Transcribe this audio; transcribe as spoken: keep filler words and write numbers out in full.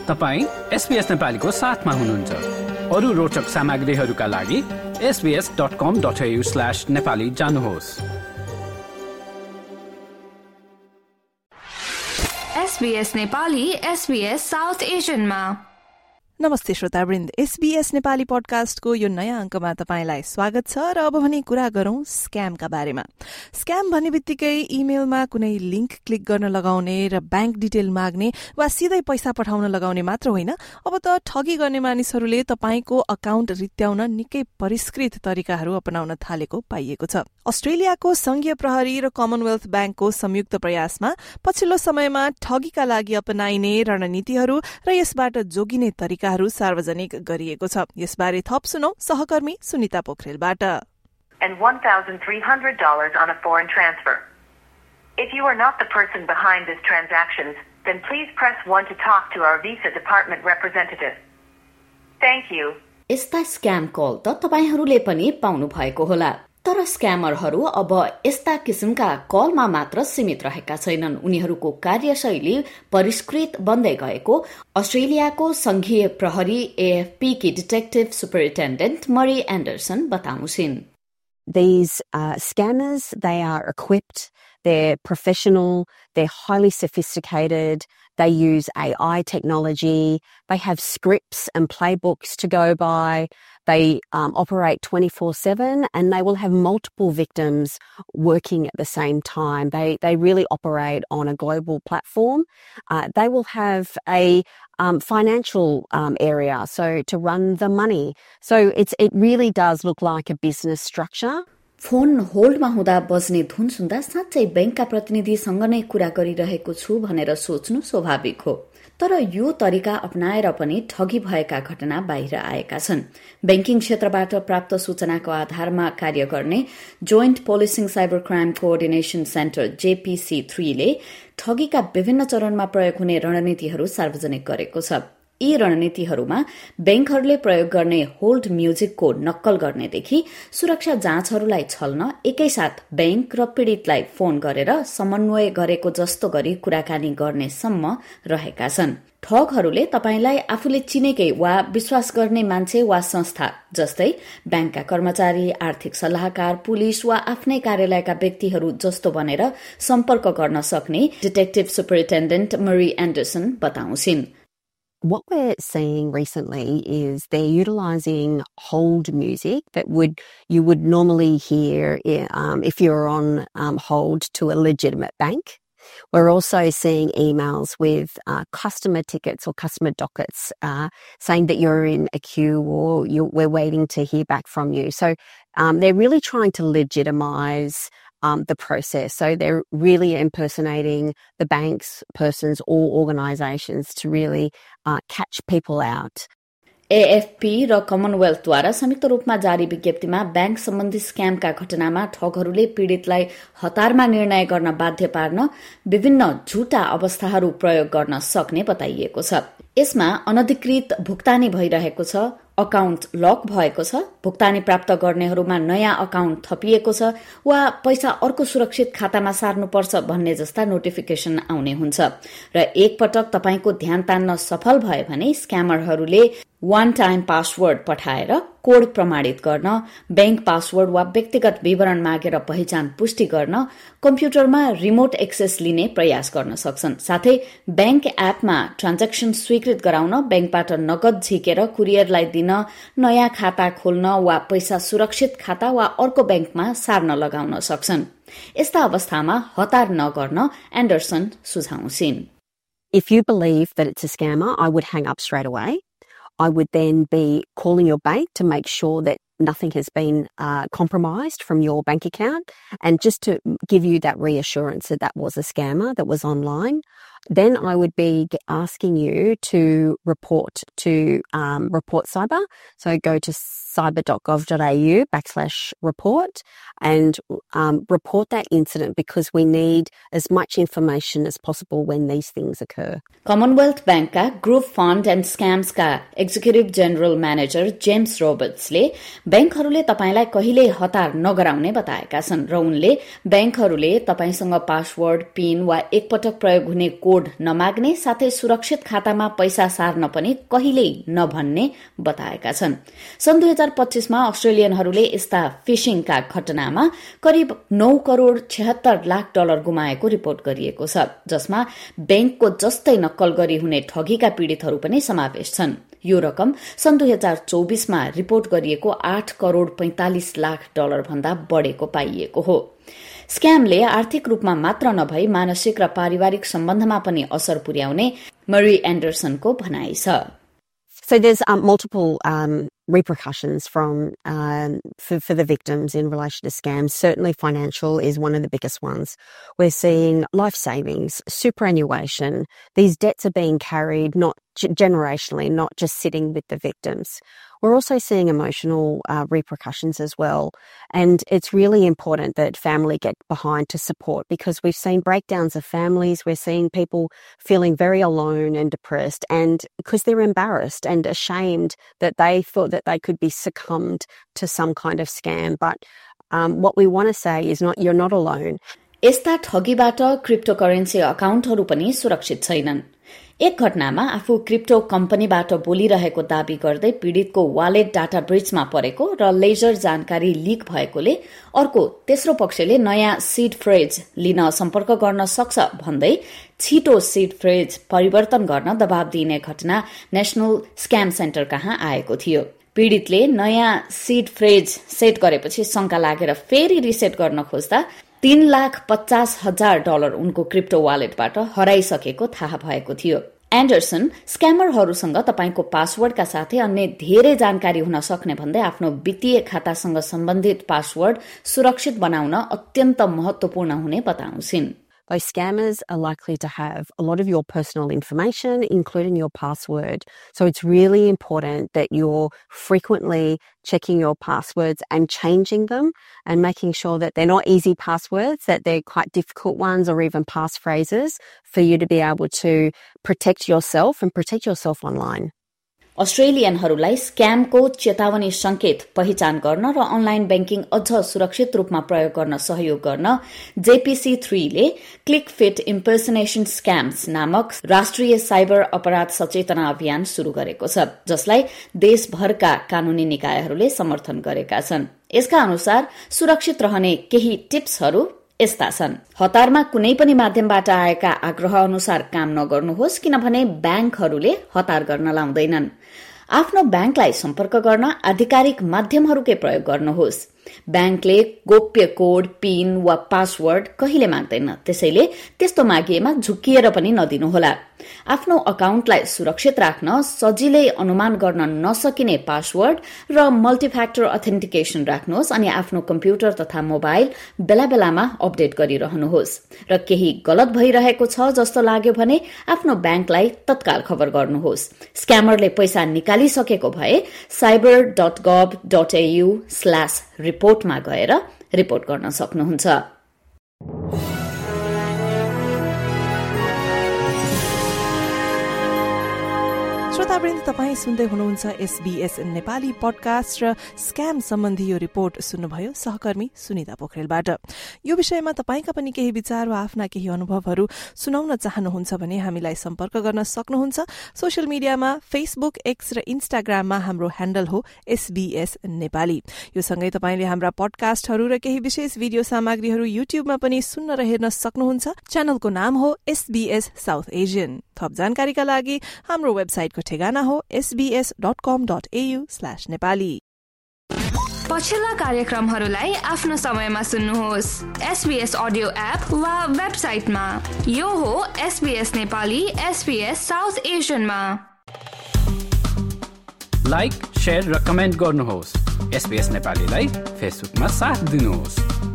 तपाईं एसबीएस नेपालीको साथमा हुनुहुन्छ। अरू रोचक सामग्रीहरूका लागि S B S dot com dot A U slash Nepali जानुहोस्। एसबीएस नेपाली एसबीएस साउथ एशियनमा। नमस्ते श्रोतावृन्द, एसबीएस नेपाली पडकास्टको यो नयाँ अङ्कमा तपाईंलाई स्वागत छ। र अब भने कुरा गरौं स्क्यामका बारेमा। स्क्याम भन्ने बित्तिकै इमेलमा कुनै लिंक क्लिक गर्न लगाउने र ब्याङ्क डिटेल माग्ने वा सिधै पैसा पठाउन लगाउने मात्र होइन, अब त ठगी गर्ने मानिसहरूले तपाईंको अकाउन्ट रित्याउन निकै परिष्कृत तरिकाहरू अपनाउन थालेको पाइएको छ। अस्ट्रेलियाको संघीय प्रहरी र कमनवेल्थ ब्याङ्कको संयुक्त प्रयासमा पछिल्लो समयमा ठगीका लागि अपनाइने रणनीतिहरू र यसबाट जोगिने तरिका सार्वजनिक गरिएको छ। यसबारे थप सुनौ सहकर्मी सुनिता पोखरेलबाट। And one thousand three hundred dollars on a foreign transfer. If you are not the person behind this transaction, then please press one to talk to our Visa Department representative. Thank you. यस्ता scam call त तपाईहरूले पनि पाउनु भएको होला, तर स्क्यामरहरू अब यस्ता किसिमका कलमा मात्र सीमित रहेका छैनन्। उनीहरूको कार्यशैली परिष्कृत बन्दै गएको अस्ट्रेलियाको संघीय प्रहरी एएफपी की डिटेक्टिभ सुपरिन्टेन्डेन्ट मरी एन्डरसन बताउँछिन्। These uh, scammers, they are equipped, they're professional, they're highly sophisticated, they use A I technology, they have scripts and playbooks to go by, they um, operate twenty-four seven, and they will have multiple victims working at the same time. They they really operate on a global platform. Uh, they will have a um, financial um, area, so to run the money. So it's it really does look like a business structure. Phone होल्डमा हुँदा बज्ने धुन सुन्दा साँच्चै बैंकका प्रतिनिधिसँग नै कुरा गरिरहेको छु भनेर सोच्नु स्वाभाविक हो, तर यो तरिका अपनाएर पनि ठगी भएका घटना बाहिर आएका छन्। बैंकिङ क्षेत्रबाट प्राप्त सूचनाको आधारमा कार्य गर्ने joint policing cyber crime coordination centre JPC three ले ठगीका विभिन्न चरणमा प्रयोग हुने रणनीतिहरू सार्वजनिक गरेको छ। यी रणनीतिहरूमा बैंकहरूले प्रयोग गर्ने होल्ड म्युजिकको नक्कल गर्नेदेखि सुरक्षा जाँचहरूलाई छल्न एकैसाथ बैंक र पीड़ितलाई फोन गरेर समन्वय गरेको जस्तो गरी कुराकानी गर्नेसम्म रहेका छन्। ठगहरूले तपाईंलाई आफूले चिनेकै वा विश्वास गर्ने मान्छे वा संस्था जस्तै बैंकका कर्मचारी, आर्थिक सल्लाहकार, पुलिस वा आफ्नै कार्यालयका व्यक्तिहरू जस्तो बनेर सम्पर्क गर्न सक्ने डिटेक्टिभ सुपरिन्टेन्डेन्ट मरी एन्डरसन बताउँछिन्। What we're seeing recently is they're utilising hold music that would you would normally hear um, if you're on um, hold to a legitimate bank. We're also seeing emails with uh, customer tickets or customer dockets uh, saying that you're in a queue or you're, we're waiting to hear back from you. So um, they're really trying to legitimise Um, the process. So they're really impersonating the banks, persons or organisations to really uh, catch people out. AFP र कमनवेल्थद्वारा संयुक्त रूपमा जारी विज्ञप्तिमा bank सम्बन्धी स्क्यामका घटनामा ठगहरूले पीड़ितलाई हतारमा निर्णय गर्न बाध्य पार्न विभिन्न झुटा अवस्थाहरू प्रयोग गर्न सक्ने बताइएको छ। यसमा अनधिकृत भुक्तानी भइरहेको छ, अकाउन्ट लक भएको छ, भुक्तानी प्राप्त गर्नेहरूमा नयाँ अकाउन्ट थपिएको छ वा पैसा अर्को सुरक्षित खातामा सार्नुपर्छ भन्ने जस्ता नोटिफिकेसन आउने हुन्छ। र एक पटक तपाईको ध्यान तान्न सफल भयो भने स्क्यामरहरूले वान टाइम पासवर्ड पठाएर कोड प्रमाणित गर्न, बैंक पासवर्ड वा व्यक्तिगत विवरण मागेर पहिचान पुष्टि गर्न, कम्प्युटरमा रिमोट एक्सेस लिने प्रयास गर्न सक्छन्। साथै बैंक एपमा ट्रान्ज्याक्सन स्वीकृत गराउन, बैंकबाट नगद झिकेर कुरियरलाई दिन, नयाँ खाता खोल्न वा पैसा सुरक्षित खाता वा अर्को बैंकमा सार्न लगाउन सक्छन्। यस्ता अवस्थामा हतार नगर्न एन्डरसन सुझाउँछिन्। If you believe that it's a scammer, I would hang up straight away. I would then be calling your bank to make sure that nothing has been uh, compromised from your bank account, and just to give you that reassurance that that was a scammer that was online. Then I would be asking you to report to um, report cyber. So go to cyber.gov.au backslash report and um, report that incident, because we need as much information as possible when these things occur. Commonwealth Bankका group fund and स्क्याम्सका executive general manager James रोबर्ट्सले ब्याङ्कहरूले तपाईलाई कहिले हतार नगराउने बताएका छन् र उनले ब्याङ्कहरूले तपाईसँग पासवर्ड, पिन वा एकपटक प्रयोग हुने कोड नमाग्ने साथै सुरक्षित खातामा पैसा सार्न पनि कहिल्यै नभन्ने बताएका छन्। सन् दुई हजार पच्चीसमा अस्ट्रेलियनहरूले यस्ता फिशिङका घटनामा करिब नौ करोड़ छिहत्तर लाख डलर गुमाएको रिपोर्ट गरिएको छ, जसमा ब्याङ्कको जस्तै नक्कल गरी हुने ठगीका पीड़ितहरू पनि समावेश छन्। यो रकम सन् दुई हजार चौबीसमा रिपोर्ट गरिएको आठ करोड़ पैंतालिस लाख डलर भन्दा बढ़ेको पाइएको हो। स्क्यामले आर्थिक रूपमा मात्र नभई मानसिक र पारिवारिक सम्बन्धमा पनि असर पुर्याउने मरी एन्डरसनको भनाइ छ। So there's um, multiple um, repercussions from um, for, for the victims in relation to scams. Certainly financial is one of the biggest ones. We're seeing life savings, superannuation. These debts are being carried not generationally, not just sitting with the victims. We're also seeing emotional uh, repercussions as well. And it's really important that family get behind to support, because we've seen breakdowns of families. We're seeing people feeling very alone and depressed, and because they're embarrassed and ashamed that they thought that they could be succumbed to some kind of scam. But um, what we want to say is not, you're not alone. यस्ता ठगीबाट cryptocurrency अकाउन्टहरू पनि सुरक्षित छैनन्। एक घटनामा आफू crypto कम्पनीबाट बोलिरहेको दावी गर्दै पीड़ितको वालेट डाटा ब्रिचमा परेको र लेजर जानकारी लीक भएकोले अर्को तेस्रो पक्षले नयाँ सीड फ्रेज लिन सम्पर्क गर्न सक्छ भन्दै छिटो सीड फ्रेज परिवर्तन गर्न दबाव दिने घटना नेशनल स्क्याम सेन्टर कहाँ आएको थियो। पीड़ितले नयाँ सीड फ्रेज सेट गरेपछि शंका लागेर फेरि रिसेट गर्न खोज्दा तीन लाख पचास हजार डलर उनको क्रिप्टो वालेटबाट हराइसकेको थाहा भएको थियो। एन्डरसन स्क्यामरहरूसँग तपाईको पासवर्डका साथै अन्य धेरै जानकारी हुन सक्ने भन्दै आफ्नो वित्तीय खातासँग सम्बन्धित पासवर्ड सुरक्षित बनाउन अत्यन्त महत्वपूर्ण हुने बताउँछिन्। Those scammers are likely to have a lot of your personal information, including your password. So it's really important that you're frequently checking your passwords and changing them and making sure that they're not easy passwords, that they're quite difficult ones or even passphrases for you to be able to protect yourself and protect yourself online. अस्ट्रेलियनहरूलाई स्क्यामको चेतावनी संकेत पहिचान गर्न र online banking अझ सुरक्षित रूपमा प्रयोग गर्न सहयोग गर्न जेपीसी थ्री ले क्लिक फिट इम्पर्सनेशन स्क्याम्स नामक राष्ट्रिय साइबर अपराध सचेतना अभियान शुरू गरेको छ, जसलाई देशभरका कानूनी निकायहरूले समर्थन गरेका छन्। यसका अनुसार सुरक्षित रहने केही टिप्सहरू यस्ता छन्। हतारमा कुनै पनि माध्यमबाट आएका आग्रह अनुसार काम नगर्नुहोस्, किनभने ब्याङ्कहरूले हतार गर्न लाउँदैनन्। आफ्नो ब्याङ्कलाई सम्पर्क गर्न आधिकारिक माध्यमहरूकै प्रयोग गर्नुहोस्। ब्याङ्कले गोप्य कोड, पिन वा पासवर्ड कहिले माग्दैन, त्यसैले त्यस्तो मागिएमा झुक्किएर पनि नदिनुहोला। आफ्नो अकाउन्टलाई सुरक्षित राख्न सजिलै अनुमान गर्न नसकिने पासवर्ड र मल्टिफ्याक्टर अथेन्टिकेसन राख्नुहोस् अनि आफ्नो कम्प्युटर तथा मोबाइल बेला बेलामा अपडेट गरिरहनुहोस्। र केही गलत भइरहेको छ जस्तो लाग्यो भने आफ्नो ब्याङ्कलाई तत्काल खबर गर्नुहोस्। स्क्यामरले पैसा निकालिसकेको भए cyber dot gov dot AU slash रिपोर्टमा गएर रिपोर्ट गर्न सक्नुहुन्छ। श्रोतावृन्द, तपाईँ सुन्दै हुनुहुन्छ एसबीएस नेपाली पडकास्ट र स्क्याम सम्बन्धी यो रिपोर्ट सुन्नुभयो सहकर्मी सुनिता पोखरेलबाट। यो विषयमा तपाईका पनि केही विचार वा आफ्ना केही अनुभवहरू सुनाउन चाहनुहुन्छ भने हामीलाई सम्पर्क गर्न सक्नुहुन्छ। सोशल मिडियामा फेसबुक, एक्स र इन्स्टाग्राममा हाम्रो ह्यान्डल हो एसबीएस नेपाली। यो सँगै तपाईले हाम्रा पडकास्टहरू र केही विशेष भिडियो सामग्रीहरू युट्युबमा पनि सुन्न र हेर्न सक्नुहुन्छ। च्यानलको नाम हो एसबीएस साउथ एशियन। थप जानकारीका लागि हाम्रो वेबसाइटको ठेगाना हो SBS dot com dot AU slash Nepali. पछिल्ला कार्यक्रमहरूलाई आफ्नो समयमा सुन्नुहोस् एसबीएस अडियो एप वा वेबसाइटमा। यो हो एसबीएस नेपाली एसबीएस साउथ एशियनमा। लाइक, शेयर र कमेन्ट गर्नुहोस्। एसबीएस नेपालीलाई फेसबुकमा साथ दिनुहोस्।